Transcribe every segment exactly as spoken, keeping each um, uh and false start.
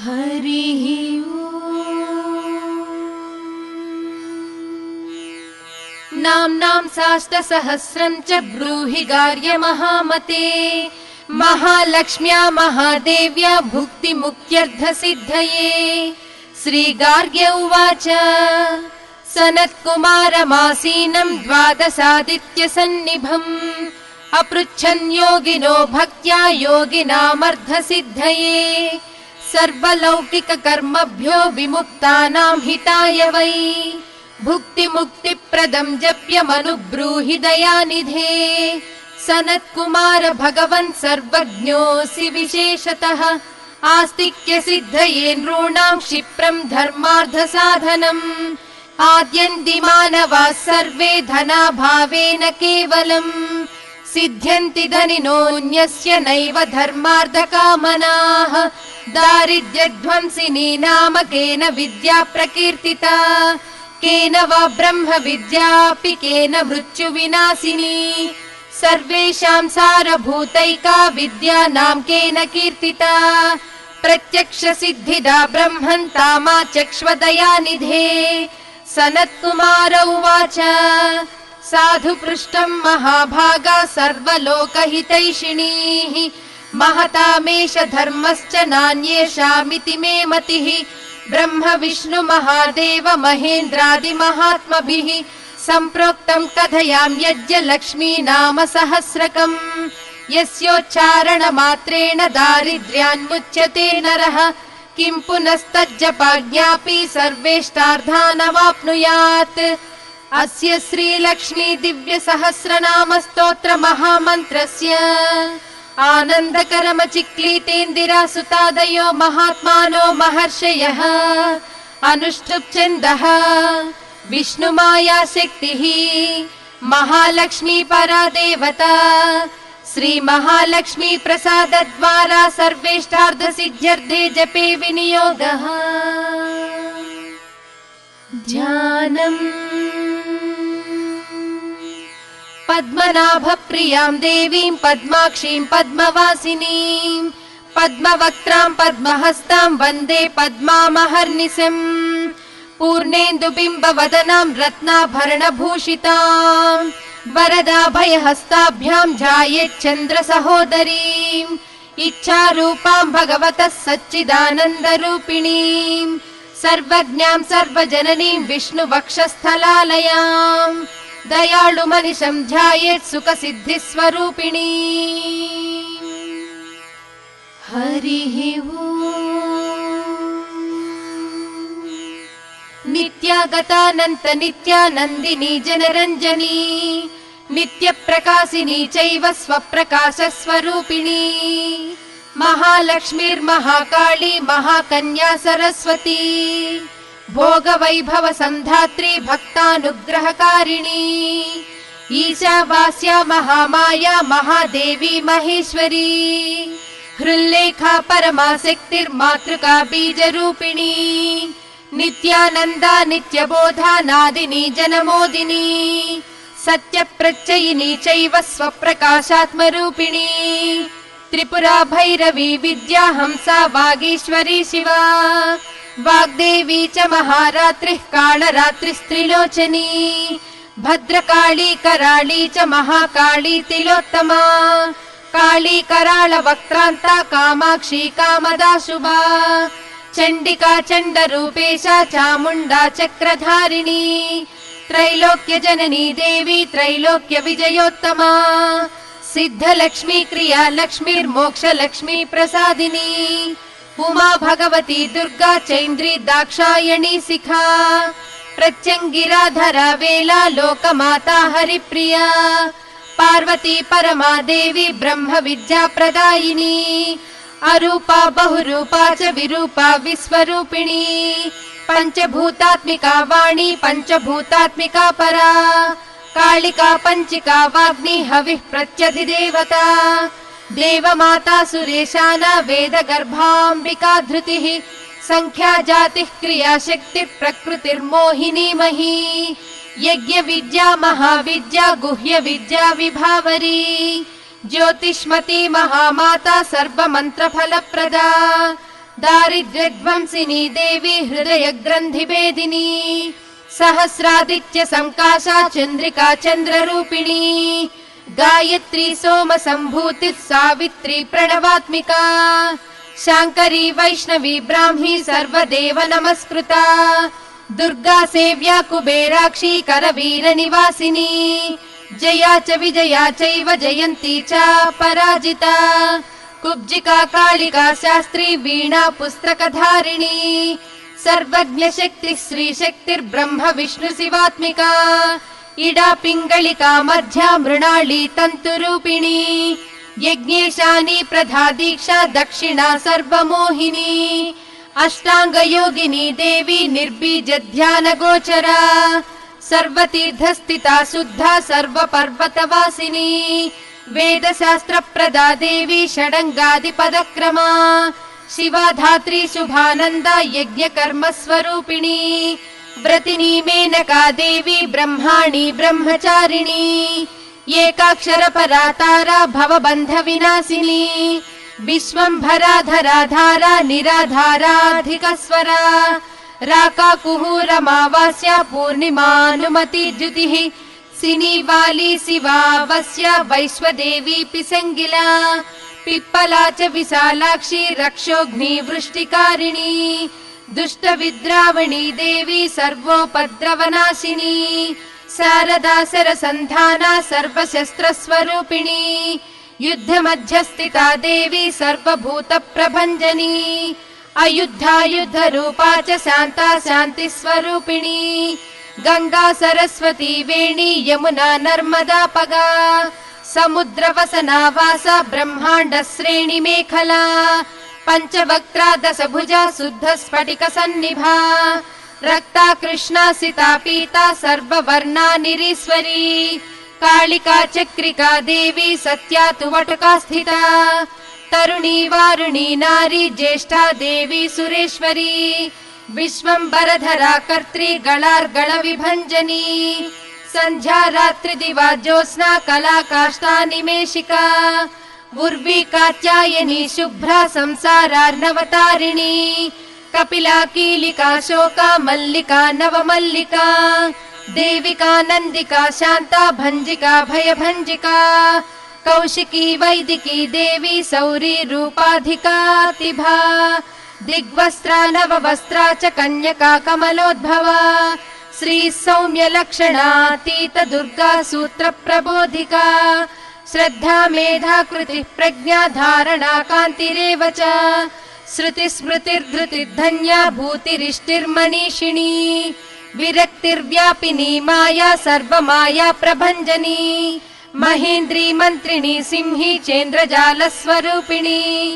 हरिः नाम्नां साष्टसहस्रं च ब्रूहि गार्य महामते। महालक्ष्म्या महादेव्या भुक्तिमुक्त्यर्थसिद्धये। श्रीगार्ग्य उवाच सनत्कुमारमासीनं द्वादशादित्यसन्निभम् अपृच्छन् योगिनो भक्त्या योगिनामर्धसिद्धये। सर्वलौकिककर्मभ्यो विमुक्तानां हिताय वै भुक्तिमुक्तिप्रदं जप्यमनुब्रूहि दयानिधे। सनत्कुमार भगवन् सर्वज्ञोऽसि विशेषतः आस्तिक्यसिद्धये नॄणां क्षिप्रं धर्मार्थसाधनम्। आद्यन्तिमानवाः सर्वे धनाभावेन केवलम् सिद्ध्यन्ति धनिनोऽन्यस्य नैव धर्मार्थकामनाः। दारिद्र्यध्वंसिनी नाम केन विद्या प्रकीर्तिता केन वा ब्रह्म विद्यापि केन मृत्युविनाशिनी। सर्वेषां सारभूतैका विद्या नाम केन कीर्तिता प्रत्यक्षसिद्धिदा ब्रह्मन् तामाचक्ष्वदयानिधे। सनत्कुमार उवाच साधु पृष्टं महाभागा सर्वलोकहितैषिणीः महतामेष धर्मश्च नान्येषामिति मे मतिः। ब्रह्म विष्णु महादेव महेन्द्रादिमहात्मभिः सम्प्रोक्तं कथयां यज्ञ लक्ष्मी नाम सहस्रकम्। यस्योच्चारण मात्रेण दारिद्र्यान्मुच्यते नरः किं पुनस्तज्जपाज्ञापि सर्वेष्टार्थानवाप्नुयात्। अस्य श्रीलक्ष्मी दिव्य सहस्रनाम स्तोत्र महामन्त्रस्य आनन्दकरमचिक्लीतेन्दिरा सुतादयो महात्मानो महर्षयः अनुष्टुप् विष्णुमाया शक्तिः महालक्ष्मी परा देवता। श्री महालक्ष्मी प्रसाद द्वारा सर्वेष्टार्थ सिद्ध्यर्थे जपे विनियोगः। ध्यानम् पद्मनाभ प्रियां देवीं पद्माक्षीं पद्मवासिनीं पद्मवक्त्रां पद्महस्तां वन्दे पद्मामहर्निशम्। पूर्णेन्दुबिम्बवदनां रत्नाभरणभूषितां वरदाभयहस्ताभ्यां ध्यायेच्चन्द्र सहोदरीम्। इच्छारूपां भगवतः सच्चिदानन्दरूपिणीं सर्वज्ञां सर्वजननीं विष्णुवक्षस्थलालयां दयाळुमनिशं ध्यायेत् सुखसिद्धिस्वरूपिणी। हरिः नित्यागतानन्त नित्यानन्दिनी जनरञ्जनी नित्यप्रकाशिनी चैव स्वप्रकाशस्वरूपिणी। महालक्ष्मीर्महाकाली महाकन्या सरस्वती भोगवैभव सन्धात्री भक्तानुग्रहकारिणी। ईशावास्या महामाया महादेवी महेश्वरी हृल्लेखा परमाशक्तिर्मातृका बीजरूपिणी। नित्यानन्दा नित्यबोधा नादिनी जनमोदिनी सत्यप्रत्ययिनी चैव स्वप्रकाशात्मरूपिणी। त्रिपुरा भैरवी विद्या हंसा वागीश्वरी शिवा वाग्देवी च महारात्रिः कालरात्रिस्त्रिलोचनी। भद्रकाली कराळी च महाकाली तिलोत्तमा काली कराळ वक्त्रान्ता कामाक्षी कामदा शुभा। चण्डिका चण्डरूपेशा चामुण्डा चक्रधारिणी त्रैलोक्य जननी देवी त्रैलोक्य विजयोत्तमा। सिद्धलक्ष्मी क्रिया लक्ष्मीर्मोक्षलक्ष्मी प्रसादिनी उमा भगवती दुर्गा चैन्द्री दाक्षायणी शिखा प्रत्यङ्गिराधरा वेला लोकमाता हरिप्रिया। पार्वती परमा देवी ब्रह्म विद्या प्रदायिनी अरूपा बहुरूपा च विरूपा विश्वरूपिणी। पंचभूतात्मिका वाणी पंचभूतात्मिका परा कालिका पंचिका वाग्नि हविः प्रत्यधिदेवता। देवमाता सुरेशाना वेद गर्भाम्बिका धृतिः संख्या जातिः क्रिया शक्ति प्रकृतिर्मोहिनी मही। यज्ञ विद्या महाविद्या गुह्य विद्या विभावरी ज्योतिष्मती महामाता सर्वमंत्र फलप्रदा। दारिद्र्यध्वंसिनी देवी हृदयग्रन्थिभेदिनी सहस्रादित्य संकाशा चन्द्रिका चन्द्ररूपिणी गायत्री सोम सम्भूतिः सावित्री प्रणवात्मिका शाङ्करी वैष्णवी ब्राह्मी सर्वदेव नमस्कृता दुर्गा सेव्या कुबेराक्षी करवीर निवासिनी जया च विजया चैव जयन्ती च पराजिता कुब्जिका कालिका शास्त्री वीणा पुस्तकधारिणी सर्वज्ञ शक्ति श्री शक्तिर्ब्रह्म विष्णु शिवात्मिका इडा पिंगलिका मध्या मृणाली तंतुरूपिणी यज्ञेशानी प्रधा दीक्षा दक्षिणा सर्वमोहिनी अष्टांग योगिनी देवी निर्बीज ध्यान गोचरा सर्वतीर्थस्थिता शुद्धा सर्व पर्वतवासिनी वेद शास्त्र प्रदा देवी षडंगादि पदक्रमा शिवा धात्री शुभानंदा यज्ञ कर्म स्वरूपिणी व्रतिनी मेनका देवी ब्रह्माणी ब्रह्मचारिणी एकाक्षर परातारा भवबंध विनाशिनी विश्वंभरा धराधारा निराधाराधिक स्वरा राका कुहूरमावास्या पूर्णिमानुमति द्युतिः सिनीवाली शिवावस्या वैश्वदेवी पिसंगिला पिप्पला च विशालाक्षी रक्षोघ्नी वृष्टिकारिणी दुष्ट विद्रावणी देवी सर्वोपद्रवनाशिनी शारदा सरसंधाना सर्वशस्त्र स्वरूपिणी युद्ध मध्यस्थिता देवी सर्वभूत प्रभंजनी अयुद्धा युद्ध रूपा च शांता शांति स्वरूपिणी गंगा सरस्वती वेणी यमुना नर्मदा पगा समुद्र वसना वासा ब्रह्मांड श्रेणी मेखला पंचवक्त्रा दश भुजा शुद्ध स्फटिक सन्निभा रक्ता कृष्णा सिता पीता सर्ववर्णा निरीश्वरी कालिका चक्रिका देवी सत्या तु वटुका स्थिता तरुणी वारुणी नारी ज्येष्ठा देवी सुरेश्वरी विश्वंभरधरा कर्त्री गणार्गण विभंजनी संध्या रात्रि दिवा ज्योत्स्ना कला काष्ठा निमेशिका उर्वी कात्यायनी शुभ्रा संसारार्णवतारिणी कपिला कीलिका शोका मल्लिका नवमल्लिका देविका नंदिका शांता भंजिका भयभंजिका कौशिकी वैदिकी देवी सौरी रूपाधिका तिभा दिग्वस्त्रा नववस्त्रा च कन्यका कमलोद्भवा श्री सौम्य लक्षणातीत दुर्गा सूत्र प्रबोधिका श्रद्धा मेधा कृति प्रज्ञा धारणा कान्तिरेव च श्रुति स्मृतिर्धृतिर्धन्या भूतिरिष्टिर्मनीषिणी विरक्तिर्व्यापिनी माया सर्वमाया प्रभंजनी महेन्द्री मंत्रिणी सिंही चेन्द्रजाल स्वरूपिणी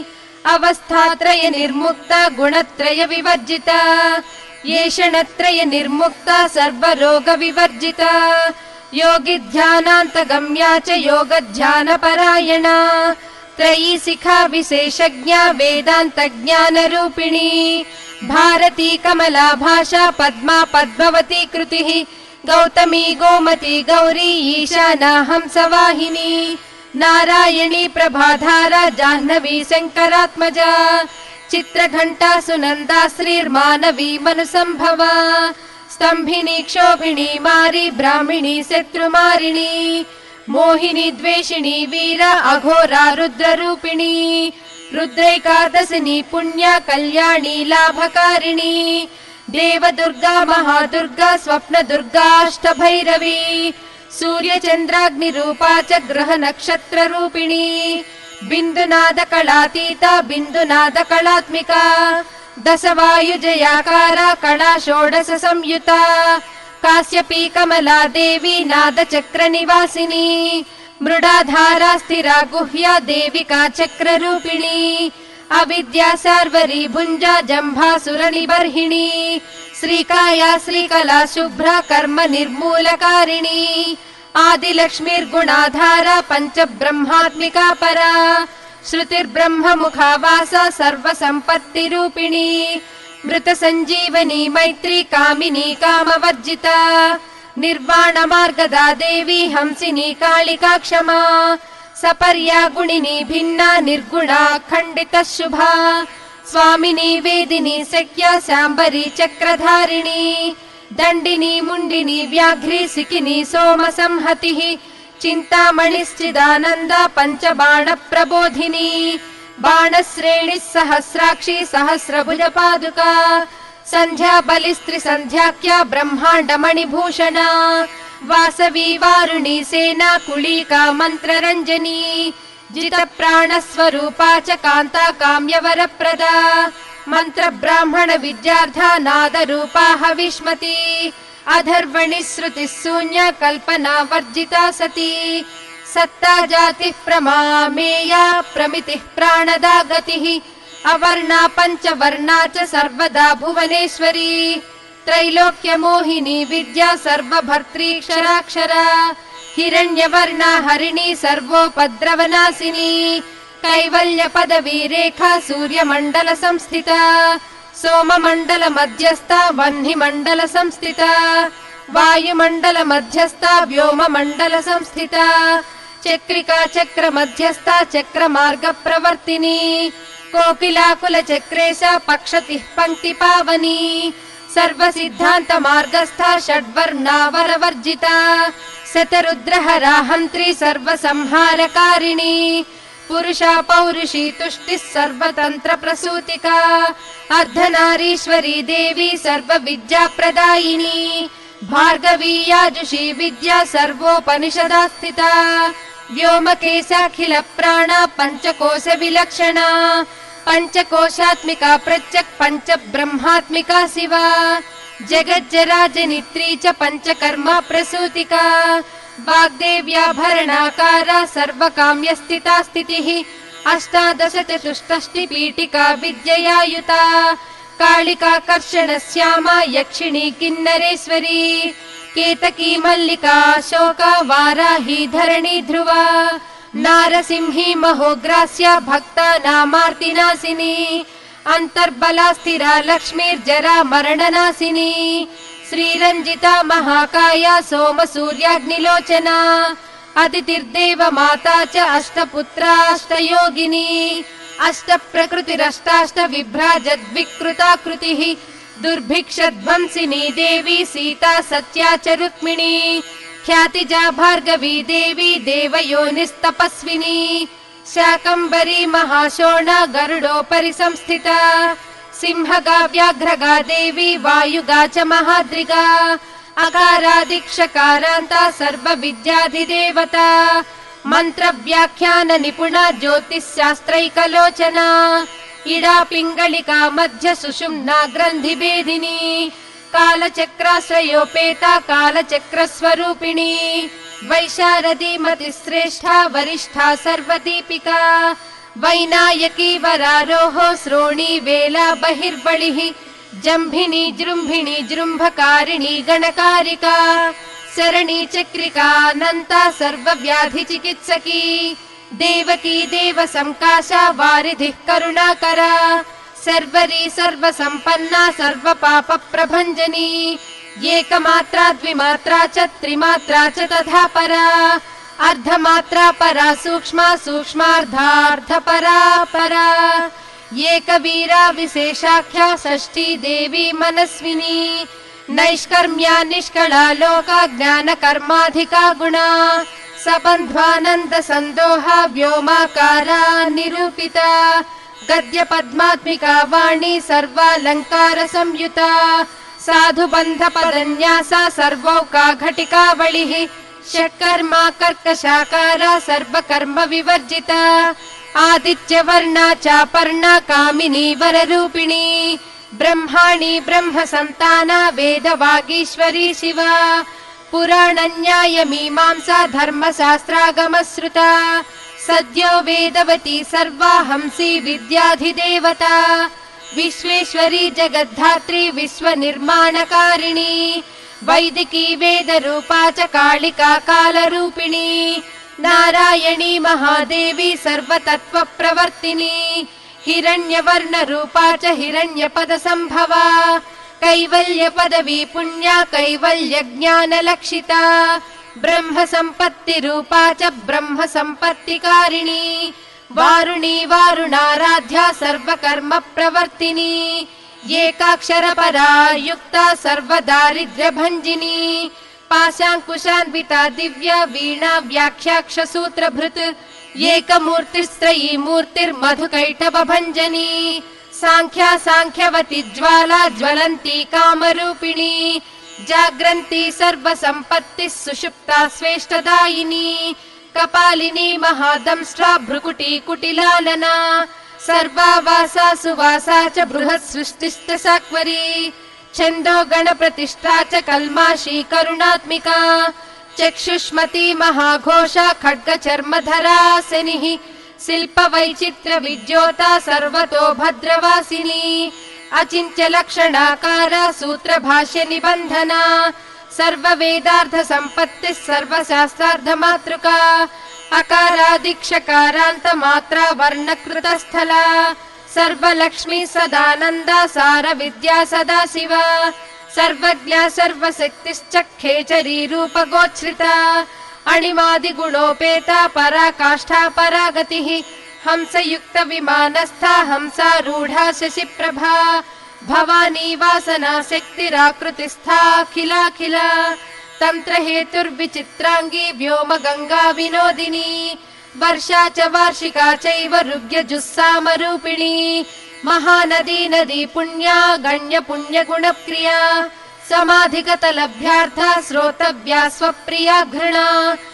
अवस्थात्रय निर्मुक्ता गुणत्रय विवर्जिता येषणत्रय निर्मुक्ता सर्वरोग विवर्जिता योगी ध्यानांत गम्या च योग ध्यान परायणा त्रयी शिखा विशेषज्ञा वेदांत ज्ञान रूपिणी भारती कमला भाषा पद्मा पद्मवती कृतिः गौतमी गोमती गौरी ईशाना हंसवाहिनी नारायणी प्रभाधारा जाह्नवी शंकरात्मजा चित्रघंटा सुनंदा श्रीर्मानवी मनुसंभवा स्तंभिनी क्षोभिणी मारी ब्राह्मिणी शत्रुमारिणी मोहिनी द्वेषिणी वीरा अघोरा रुद्र रूपिणी रुद्रैकादशिनी पुण्या कल्याणी लाभकारिणी देव दुर्गा महादुर्गा स्वप्न दुर्गा अष्टभैरवी सूर्य चंद्राग्नि रूपा च ग्रह नक्षत्र रूपिणी बिंदुनाद कलातीता बिंदुनाद कलात्मिका दश वायुजयाकारा कला षोडश संयुता काश्यपी कमला देवी नाद चक्र निवासिनी मृडाधारा स्थिरा गुह्या देविका चक्र रूपिणी अविद्या सार्वरी भुंजा जंभासुर निबर्हिणी श्रीकाया श्रीकला शुभ्रा कर्म निर्मूलकारिणी आदिलक्ष्मीर्गुणाधारा पंच ब्रह्मात्मिका परा श्रुतिर्ब्रह्म मुखावासा सर्व संपत्ति रूपिणी मृत संजीवनी मैत्री कामिनी कामवर्जिता निर्वाण मार्गदा देवी हंसिनी कालिका क्षमा सपर्या गुणिनी भिन्ना निर्गुणा खंडित शुभा स्वामिनी वेदिनी सख्या शाम्बरी चक्रधारिणी दण्डिनी मुण्डिनी व्याघ्री सिकिनी सोमसंहतिः चिन्तामणिश्चिदानन्दा पञ्चबाण प्रबोधिनी बाणश्रेणिः सहस्राक्षी सहस्रभुजपादुका सन्ध्या बलिस्त्रिसन्ध्याख्या ब्रह्माण्डमणिभूषणा वासवी वारुणी सेना कुलीका मन्त्ररञ्जनी जितप्राणस्वरूपा च कान्ता काम्यवरप्रदा मन्त्रब्राह्मण विद्यार्था नादरूपा हविष्मती अधर्वणि श्रुतिः शून्या कल्पना वर्जिता सती सत्ता जातिः प्रमामेया प्रमितिः प्राणदा गतिः अवर्णा पञ्चवर्णा च सर्वदा भुवनेश्वरी त्रैलोक्यमोहिनी विद्या सर्वभर्त्रीक्षराक्षरा हिरण्यवर्णा हरिणी सर्वोपद्रवनाशिनी कैवल्य पदवी रेखा सूर्यमण्डल संस्थिता सोममण्डल मध्यस्था वह्निमण्डल संस्थिता वायुमण्डल मध्यस्था व्योममण्डल संस्थिता चक्रिका चक्र मध्यस्था चक्रमार्ग प्रवर्तिनी कोकिलाकुल चक्रेशा पक्षतिः पंक्ति पावनी सर्वसिद्धान्त मार्गस्था षड्वर्णावरवर्जिता शतरुद्रहराहन्त्री सर्वसंहारकारिणी पुरुषा पौरुषी तुष्टिः सर्वतन्त्र प्रसूतिका अर्धनारीश्वरी देवी सर्वविद्याप्रदायिनी भार्गवी याजुषी विद्या सर्वोपनिषदा स्थिता व्योमकेशाखिल प्राणा पञ्चकोश विलक्षणा पञ्चकोशात्मिका प्रत्यक् पञ्च ब्रह्मात्मिका शिवा जगज्जराजनित्री च पञ्चकर्मा प्रसूतिका वाग्देव्याभरणाकारा सर्वकाम्यस्थिता स्थितिः अष्टादश चतुष्षष्टि पीठिका विद्यया युता कालिका कर्षणश्यामा यक्षिणी किन्नरेश्वरी केतकी मल्लिका शोका वाराही धरणी ध्रुवा नारसिंही महोग्रास्या भक्ता नामार्तिनाशिनी अंतर्बला स्थिरा लक्ष्मीर्जरा मरणनाशिनी श्रीरंजिता महाकाया सोम सूर्याग्निलोचना अदितिर्देव माता च अष्टपुत्रा अष्टयोगिनी अष्ट प्रकृतिरष्टाष्ट विभ्राजद्विकृताकृतिः दुर्भिक्षध्वंसिनी देवी सीता सत्या च रुक्मिणी ख्यातिजा भार्गवी देवी देवयोनिस्तपस्विनी शाकंबरी महाशोणा गरुडोपरि संस्थिता सिंहगा व्याघ्रगा देवी वायुगा च महाद्रिगा अकारादिक्षकारान्ता सर्वविद्याधिदेवता मन्त्रव्याख्यान निपुणा ज्योतिश्शास्त्रैकलोचना इडा पिङ्गलिका मध्य सुषुम्ना ग्रन्थिभेदिनी कालचक्राश्रयोपेता कालचक्रस्वरूपिणी वैशारदी मतिश्रेष्ठा वरिष्ठा सर्वदीपिका वैनायकी वरारोहो श्रोणी वेला बहिर्बलिः जम्भिनी जृम्भिणी जृम्भकारिणी गणकारिका शरणी चक्रिका अनन्ता सर्वव्याधि चिकित्सकी देवकी देव संकाशा वारिधिः करुणाकरा सर्वरी सर्वसम्पन्ना सर्वपाप प्रभञ्जनी एकमात्रा द्विमात्रा च त्रिमात्रा च तथा परा अर्धमात्रा परा सूक्ष्मा सूक्ष्मार्धार्धपरा परा एकवीरा विशेषाख्या षष्ठी देवी मनस्विनी नैष्कर्म्या निष्कला लोका ज्ञान कर्माधिका गुणा सबन्ध्वानन्द सन्दोहा व्योमाकारा निरूपिता गद्य पद्मात्मिका वाणी सर्वालंकार संयुता साधु बंध पदन्यासा सर्वौका घटिकावलिः षट्कर्मा कर्कशाकारा सर्वकर्म विवर्जिता आदित्य वर्णा चापर्णा कामिनी वररूपिणी ब्रह्माणी ब्रह्म संताना वेद वागीश्वरी शिवा पुराण न्याय मीमांसा धर्म शास्त्रागमश्रुता सद्यो वेदवती सर्वा हंसी विद्याधिदेवता विश्वेश्वरी जगद्धात्री विश्व निर्माणकारिणी वैदिकी वेद रूपा च कालिका कालरूपिणी नारायणी महादेवी सर्वतत्व प्रवर्तिनी हिरण्यवर्ण रूपा च हिरण्यपद संभवा कैवल्य पदवी पुण्या कैवल्य ज्ञान लक्षिता ब्रह्म संपत्ति रूपा च ब्रह्म संपत्तिकारिणी वारुणी वारुणाराध्या सर्वकर्म प्रवर्तिनी एकाक्षरपरा युक्ता सर्वदारिद्र्यभञ्जिनी पाशाङ्कुशान्विता दिव्या वीणा व्याख्याक्षसूत्रभृत् एकमूर्तिस्त्रयी मूर्तिर्मधुकैटभञ्जनी साङ्ख्या साङ्ख्यवती ज्वाला ज्वलन्ती कामरूपिणी जाग्रन्ती सर्वसम्पत्तिः सुषुप्ता स्वेष्टदायिनी कपालिनी महादंष्ट्रा भ्रुकुटी कुटिलालना सर्वावासा सुवासा च बृहत् सृष्टिश्च साक्वरी छन्दो गणप्रतिष्ठा च कल्माशी करुणात्मिका चक्षुष्मती महाघोषा खड्गचर्मधरासिनिः शिल्पवैचित्र्य विद्योता सर्वतो भद्रवासिनी अचिन्त्य लक्षणाकारा सूत्रभाष्य निबन्धना सर्ववेदार्थ सम्पत्तिः सर्वशास्त्रार्धमातृका अकारादिक्षकारान्त मात्रा वर्णकृतस्थला सर्वलक्ष्मी सदानन्दा सार विद्या सदा शिवा सर्वज्ञा सर्वशक्तिश्च खेचरी रूपगोच्छ्रिता अणिमादिगुणोपेता पराकाष्ठा परागतिः हंसयुक्त विमानस्था हंसारूढा शशिप्रभा भवानी वासना शक्तिराकृतिस्था अखिलाखिला तन्त्रहेतुर्विचित्राङ्गी व्योम गंगा विनोदिनी वर्षा च वार्षिका चैव ऋग्यजुस्सामरूपिणी महानदी नदी पुण्या गण्य पुण्य गुणप्रिया समाधिगतलभ्यार्था श्रोतव्या स्वप्रिया घृणा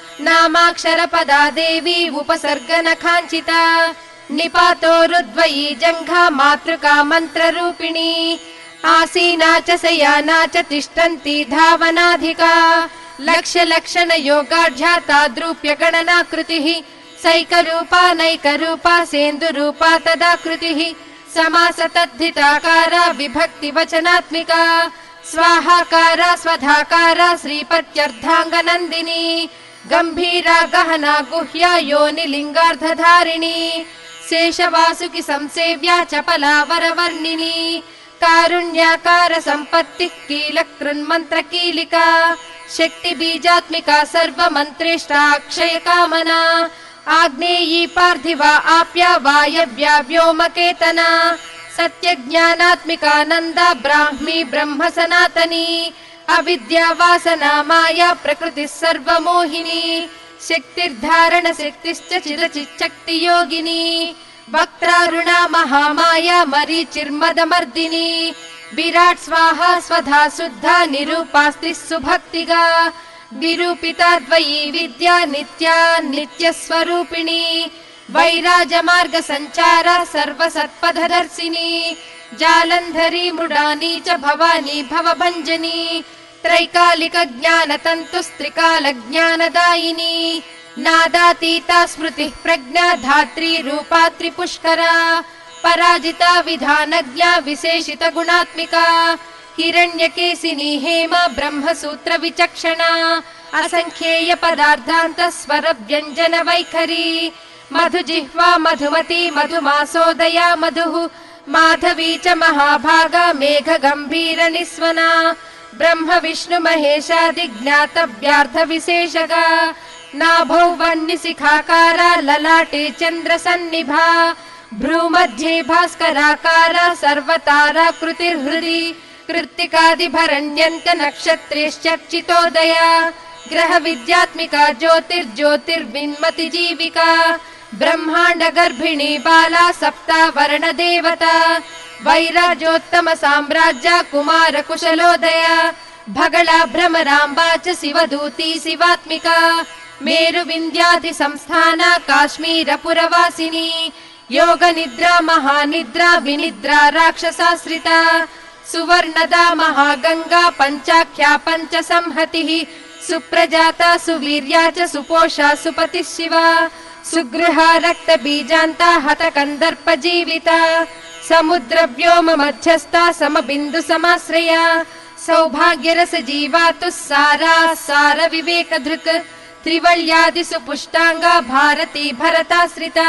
नामाक्षरपदा देवी उपसर्गनखाञ्चिता निपातोरुद्वयी जङ्घा मातृका मन्त्ररूपिणी आसीना च शयाना च तिष्ठन्ती धावनाधिका लक्ष्य लक्षण योगाढ्या ताद्रूप्य गणनाकृतिः सैकरूपा नैकरूपा सेन्दुरूपा तदाकृतिः समास तद्धिताकारा विभक्ति वचनात्मिका स्वाहाकारा स्वधाकारा श्रीपत्यर्धाङ्गनन्दिनी गम्भीरा गहना गुह्या योनिलिङ्गार्धधारिणी शेषवासुकि संसेव्या चपला वरवर्णिनी कारुण्याकार सम्पत्तिः कीलकृन्मन्त्र कीलिका शक्ति बीजात्मिका सर्वमन्त्रेष्टा अक्षय कामना आग्नेयी पार्थिवा आप्या वायव्या व्योमकेतना सत्यज्ञानात्मिका नन्दा ब्राह्मी ब्रह्म सनातनी अविद्या वासना माया प्रकृतिः सर्वमोहिनी शक्तिर्धारण शक्तिश्च चिरचिच्शक्ति योगिनी वक्त्रारुणा महामाया मरीचिर्मदमर्दिनी विराट स्वाहा स्वधा शुद्धा निरूपास्त्रिः सुभक्तिगा निरूपिता द्वयी विद्या नित्या नित्यस्वरूपिणी वैराजमार्ग संचारा सर्वसत्पथदर्शिनी जालन्धरी मृडानी च भवानी भवभञ्जनी त्रैकालिक ज्ञान तन्तुस्त्रिकाल ज्ञानदायिनी नादातीता स्मृतिः प्रज्ञा धात्री रूपा त्रिपुष्करा पराजिता विधानज्ञा विशेषित गुणात्मिका हिरण्यकेशिनी हेम ब्रह्मसूत्र विचक्षणा असंख्येय पदार्थान्त स्वर व्यञ्जन वैखरी मधुजिह्वा मधुमती मधुमासोदया मधुः माधवी च महाभागा मेघ गंभीर निस्वना ब्रह्म विष्णु महेशादि ज्ञातव्यार्थ विशेषगा नाभौ वह्निशिखाकारा ललाटे चन्द्र सन्निभा भ्रूमध्ये भास्कराकारा सर्वताराकृतिर्हृदि कृत्तिकादिभरण्यन्त नक्षत्रेश्चर्चितोदया ग्रह विद्यात्मिका ज्योतिर्ज्योतिर्विन्मति जीविका ब्रह्मांड गर्भिणी बाला सप्तावर्ण देवता वैराजोत्तम साम्राज्य कुमार कुशलोदया भगला भ्रमराम्बा च शिवदूती शिवात्मिका मेरु विन्ध्यादि संस्थाना काश्मीर पुरवासिनी योग निद्रा महानिद्रा विनिद्रा राक्षसाश्रिता सुवर्णदा महागंगा पंचाख्या पंच संहतिः सुप्रजाता सुवीर्या च सुपोषा सुपतिः शिवा सुगृहा रक्त बीजान्ता हत कंदर्प जीविता समुद्र व्योम मध्यस्था समबिन्दु समाश्रया सौभाग्य रस जीवातु सारा सार विवेक धृक त्रिवल्यादि सुपुष्टांगा भारती भरताश्रिता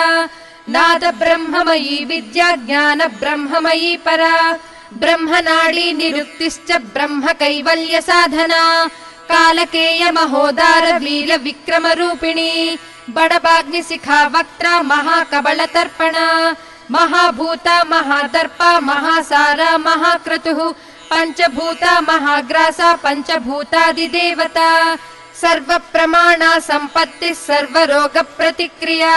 नाद ब्रह्ममयी विद्या ज्ञान ब्रह्ममयी परा ब्रह्मनाडी निरुक्तिश्च ब्रह्म कैवल्य साधना कालकेय महोदार वीर विक्रम रूपिणी बडबाग्निशिखा वक्त्रा महाकबलतर्पण महाभूता महादर्पा महासारा महाक्रतुः पञ्चभूता महाग्रासा पञ्चभूतादिदेवता सर्वप्रमाणा सम्पत्तिः सर्वरोगप्रतिक्रिया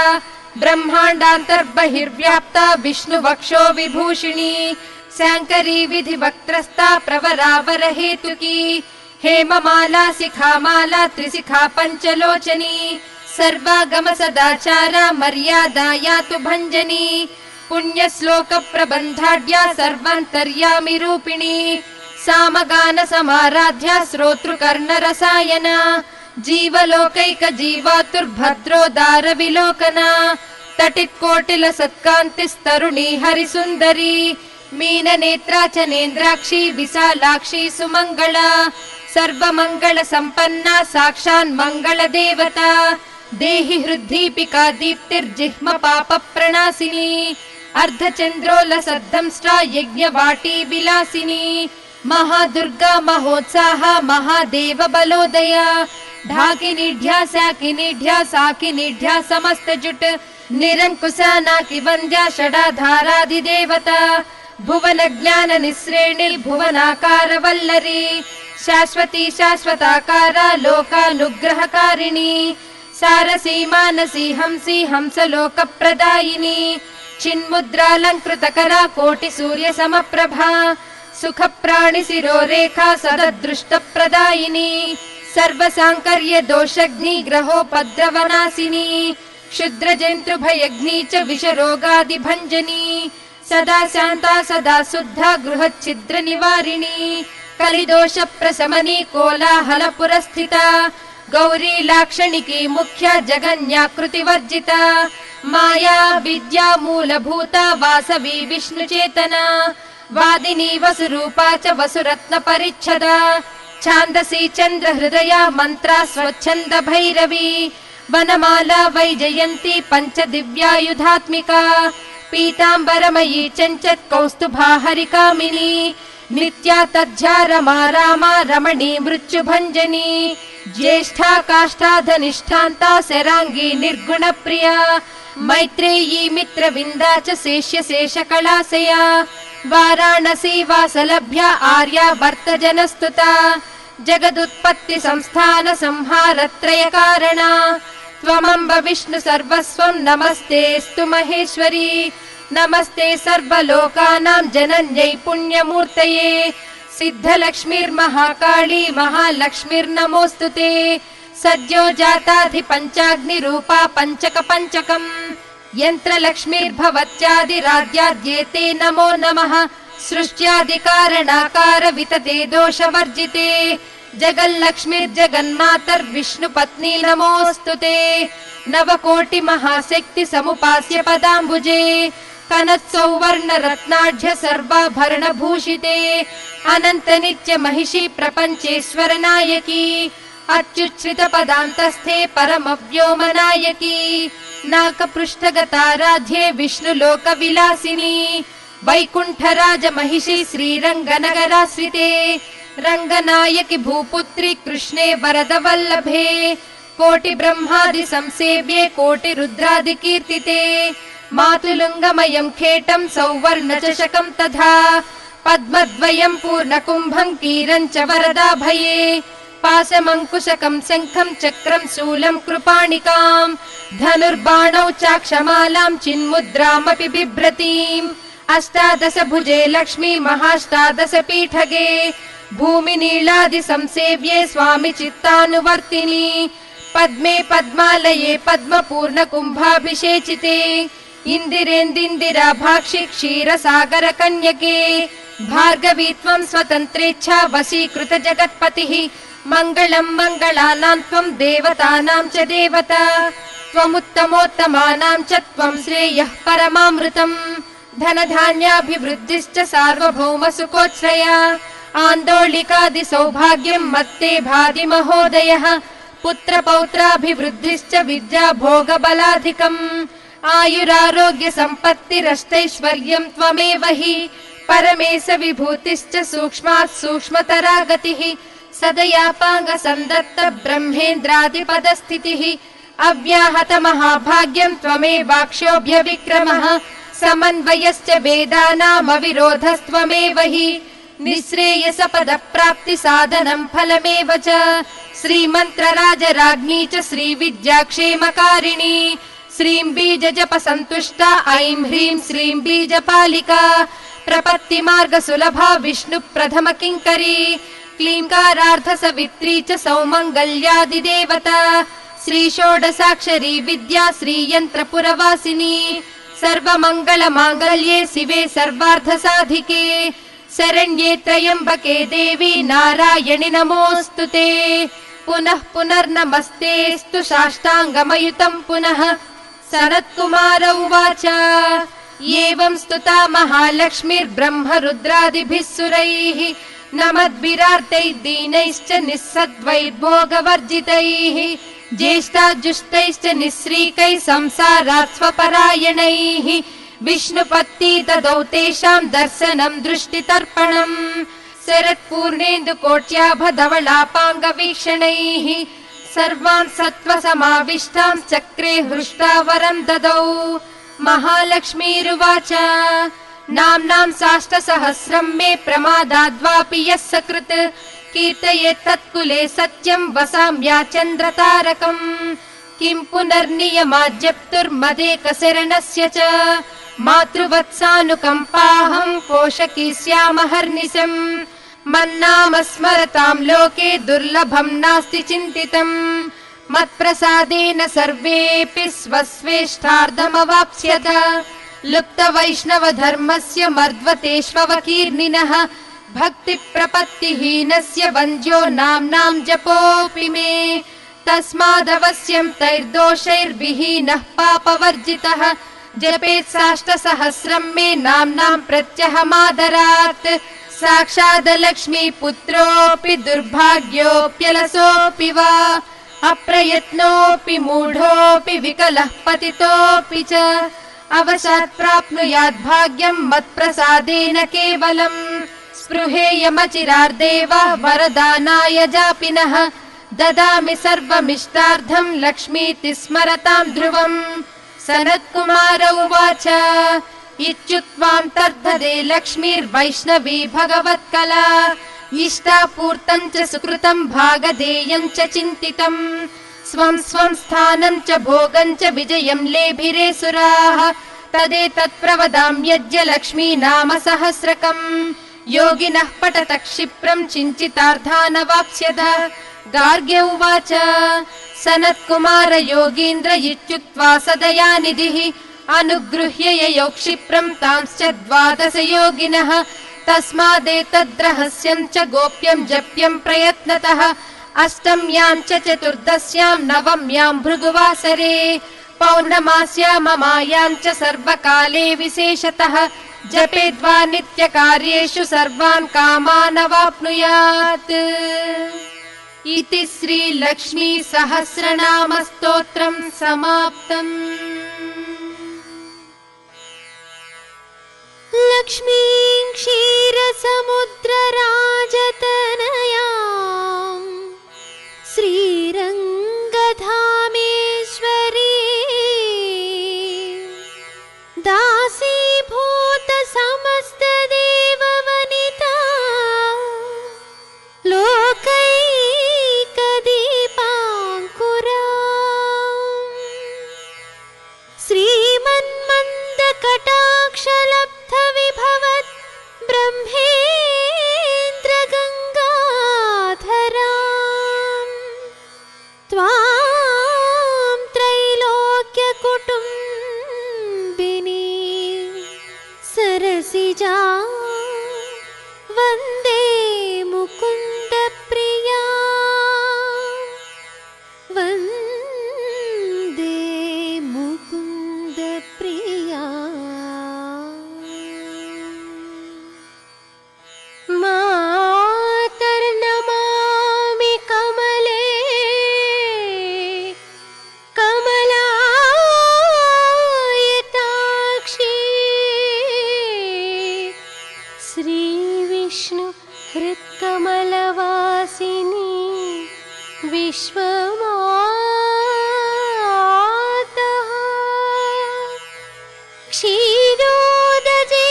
ब्रह्माण्डान्तर्बहिर्व्याप्ता विष्णुवक्षो विभूषिणी शाङ्करी विधिवक्त्रस्था प्रवरावरहेतुकी हेममाला शिखामाला त्रिशिखा पञ्चलोचनी सर्वागम सदाचारा मर्यादा यातु भञ्जनी पुण्यश्लोक प्रबन्धाढ्या सर्वान्तर्यामि रूपिणी सामगान समाराध्या श्रोतृकर्णरसायना जीवलोकैक जीवातुर्भद्रोदार विलोकना तटित्कोटिल सत्कान्तिस्तरुणी हरिसुन्दरी मीननेत्रा च नेन्द्राक्षी विशालाक्षी सुमङ्गला सर्वमङ्गल सम्पन्ना साक्षान् मङ्गल देवता देहि हृद्दीपिका दीप्तिर्जिह्म पाप प्रणासिनी अर्धचन्द्रोलसद्धंष्ट्रा यज्ञवाटी विलासिनी महादुर्गा महोत्साह महादेव बलोदया ढाकिनीढ्या साकिनीढ्या साकिनीढ्या समस्तजुट निरङ्कुशा नाकिवन्द्या षडाधाराधिदेवता भुवन ज्ञान निःश्रेणिर्भुवनाकार वल्लरी शाश्वती शाश्वताकारा लोकानुग्रहकारिणी सारसी मानसी हंसी हंसलोकप्रदायिनी चिन्मुद्रालङ्कृतकरा कोटिसूर्य समप्रभा सुखप्राणि शिरोरेखा सददृष्टप्रदायिनी सर्वसाङ्कर्य दोषग्नि ग्रहोपद्रवनाशिनी क्षुद्रजन्तुभयग्नि च विषरोगादिभञ्जनी सदा शान्ता सदा शुद्धा गृहच्छिद्र निवारिणी कलिदोष प्रशमनी कोलाहल पुरस्थिता गौरी लाक्षणिकी मुख्या जगन्याकृतिवर्जिता माया विद्या मूलभूता वासवी विष्णुचेतना वादिनी वसुरूपा च वसुरत्न परिच्छदा छान्दसी चन्द्र हृदया मन्त्रा स्वच्छन्द भैरवी वनमाला वैजयन्ती पञ्च दिव्यायुधात्मिका पीताम्बरमयी चञ्चत् कौस्तुभा हरिकामिनी नित्या तज्झा रमा रामा रमणी मृत्युभञ्जनी ज्येष्ठा काष्ठाधनिष्ठान्ता शराङ्गी निर्गुणप्रिया मैत्रेयी मित्रविन्दा च शेष्य शेषकलाशया वाराणसी वासलभ्या आर्या वर्तजनस्तुता जगदुत्पत्ति संस्थान संहारत्रय कारणा त्वमम्ब विष्णु सर्वस्वं नमस्तेऽस्तु महेश्वरी नमस्ते सर्वलोकानां जनन्यै पुण्यमूर्तये सिद्धलक्ष्मीर्महाकाली महालक्ष्मीर्नमोऽस्तुते सद्यो जाताधिपञ्चाग्निरूपा पञ्चक पञ्चकम् यन्त्रलक्ष्मीर्भवत्यादिराद्याद्येते नमो नमः सृष्ट्यादिकारणाकार वितते दोषवर्जिते जगल्लक्ष्मीर्जगन्मातर्विष्णुपत्नी नमोऽस्तुते नवकोटि महाशक्ति समुपास्य पदाम्बुजे कनत्सौवर्ण रत्नाढ्य सर्वाभरणभूषिते अनन्त नित्य महिषी प्रपञ्चेश्वर नायकी अत्युच्छ्रित पदान्तस्थे परमव्योमनायकी नाकपृष्ठगताराध्ये विष्णुलोक विलासिनी वैकुण्ठराज महिषी श्रीरङ्गनगराश्रिते रङ्गनायकि भूपुत्री कृष्णे वरदवल्लभे कोटि ब्रह्मादि संसेव्ये कोटि रुद्रादि कीर्तिते मातुलुङ्गमयं खेटं सौवर्ण चषकं तथा पद्मद्वयं पूर्णकुम्भं कीरं च वरदाभये पाशमङ्कुशकं शङ्खं चक्रं शूलं कृपाणिकां धनुर्बाणौ चाक्षमालां चिन्मुद्रामपि बिभ्रतीम् अष्टादश भुजे लक्ष्मी महाष्टादश पीठगे भूमिनीलादि संसेव्ये स्वामि चित्तानुवर्तिनी पद्मे पद्मालये पद्मपूर्ण कुम्भाभिषेचिते इन्दिरेन्दिन्दिराभाक्षि क्षीरसागर कन्यके भार्गवी त्वं स्वतन्त्रेच्छा वशीकृत जगत्पतिः मङ्गलं मङ्गलानां त्वं देवतानां च देवता त्वमुत्तमोत्तमानां च त्वं श्रेयः परमामृतम् धनधान्याभिवृद्धिश्च सार्वभौम सुकोच्छ्रया आन्दोलिकादि सौभाग्यं मत्ते भाति महोदयः पुत्रपौत्राभिवृद्धिश्च विद्या भोगबलाधिकम् आयुरारोग्य सम्पत्तिरष्टैश्वर्यं त्वमेव हि परमेश विभूतिश्च सूक्ष्मात् सूक्ष्मतरा गतिः सदयापाङ्ग सन्दत्त ब्रह्मेन्द्रादिपदस्थितिः अव्याहत महाभाग्यं त्वमेवाक्षोभ्य विक्रमः समन्वयश्च वेदानामविरोधस्त्वमेव हि निःश्रेयसपदप्राप्ति साधनं फलमेव च श्रीमन्त्रराजराज्ञी च श्रीविद्याक्षेमकारिणी श्रीं बीजजपसन्तुष्टा ऐं ह्रीं श्रीं बीजपालिका प्रपत्तिमार्गसुलभा विष्णुप्रथम किङ्करी क्लीङ्कारार्थसवित्री च सौमङ्गल्यादिदेवता श्रीषोडशाक्षरी विद्या श्रीयन्त्रपुरवासिनी सर्वमङ्गलमाङ्गल्ये शिवे सर्वार्थसाधिके शरण्ये त्र्यम्बके देवी नारायणि नमोऽस्तुते पुनः पुनर्नमस्तेऽस्तु साष्टाङ्गमयुतं पुनः सनत्कुमार उवाच एवं स्तुता महालक्ष्मीर्ब्रह्म रुद्रादिभिः सुरैः नमद्भिरार्तैः दीनैश्च निःसद्वैर्भोगवर्जितैः ज्येष्ठाजुष्टैश्च निःश्रीकैः संसारात् स्वपरायणैः विष्णुपत्नी ददौ तेषां दर्शनं दृष्टितर्पणम् शरत्पूर्णेन्दुकोट्याभधवलापाङ्गवीक्षणैः सर्वान् सत्त्वसमाविष्टां चक्रे हृष्टावरं ददौ महालक्ष्मीरुवाच नाम्नां साष्टसहस्रं मे प्रमादाद्वापि यः सकृत् कीर्तयेत् तत्कुले सत्यं वसाम्याचन्द्रतारकम् किं पुनर्नियमाज्जप्तुर्मदेकशरणस्य च मातृवत्सानुकम्पाहं पोषकी स्यामहर्निशम् मन्नाम स्मरतां लोके दुर्लभं नास्ति चिन्तितम् मत्प्रसादेन सर्वेऽपि स्वस्वेष्टार्धमवाप्स्यत लुप्तवैष्णवधर्मस्य मर्द्वतेष्वकीर्णिनः भक्तिप्रपत्तिहीनस्य वन्द्यो नाम्नां जपोऽपि मे तस्मादवश्यं तैर्दोषैर्विहीनः पापवर्जितः जपेत् साष्टसहस्रं मे नाम्नां प्रत्यहमादरात् साक्षादलक्ष्मी पुत्रोऽपि दुर्भाग्योऽप्यलसोऽपि वा अप्रयत्नोऽपि मूढोऽपि विकलः पतितोऽपि च अवशात् प्राप्नुयात् भाग्यं मत्प्रसादेन केवलम् स्पृहेयमचिरार्देव वरदानाय जापिनः ददामि सर्वमिष्टार्थं लक्ष्मीति स्मरतां ध्रुवम् सनत्कुमार उवाच इत्युक्त्वां तर्धदे लक्ष्मीर्वैष्णवी भगवत्कला इष्टापूर्तं च सुकृतं भागधेयं च चिन्तितम् स्वं स्वं स्थानं च भोगं च विजयं लेभिरे सुराः तदेतत् प्रवदाम्यद्य लक्ष्मी नाम सहस्रकम् योगिनः पठत क्षिप्रं चिञ्चितार्थानवाप्स्यथ गार्ग्य उवाच सनत्कुमार योगीन्द्र इत्युक्त्वा सदयानिधिः अनुगृह्य ययौ क्षिप्रं तांश्च द्वादश योगिनः तस्मादेतद्रहस्यं च गोप्यं जप्यं प्रयत्नतः अष्टम्यां च चतुर्दश्यां नवम्यां भृगुवासरे पौर्णमास्यां ममायां च सर्वकाले विशेषतः जपेद्वा नित्यकार्येषु सर्वान् कामान् अवाप्नुयात् इति श्रीलक्ष्मी सहस्रनाम स्तोत्रं समाप्तम्। लक्ष्मीं क्षीरसमुद्रराजतनयां श्रीरङ्गधामेश्वरी दासीभूत समस्तदेववनिता लोकैकदीपाङ्कुरा श्रीमन्मन्दकटाक्षलब्धविभवत् ब्रह्मेन्द्रगङ्गाधरा त्वां त्रैलोक्यकुटुम्बिनी सरसिजा वन्दे मुकुन्दप्रिया वन्दे मुकुन्दप्रिया मातर्नमामि कमले कमलायताक्षी श्रीविष्णु हृत्कमलवासिनी विश्वमाता क्षीरोदजे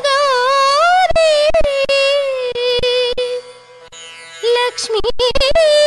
कमलकोमलगर्भगौरी लक्ष्मी